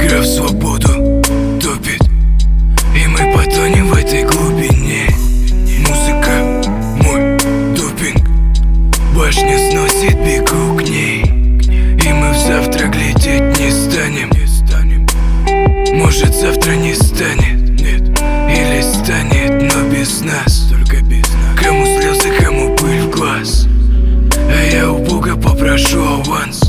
Игра в свободу топит, и мы потонем в этой глубине. Музыка мой допинг, башня сносит, бегу к ней. И мы в завтра глядеть не станем. Может, завтра не станет, нет, или станет, но без нас. Только без нас. Кому слезы, кому пыль в глаз, а я у Бога попрошу аванс.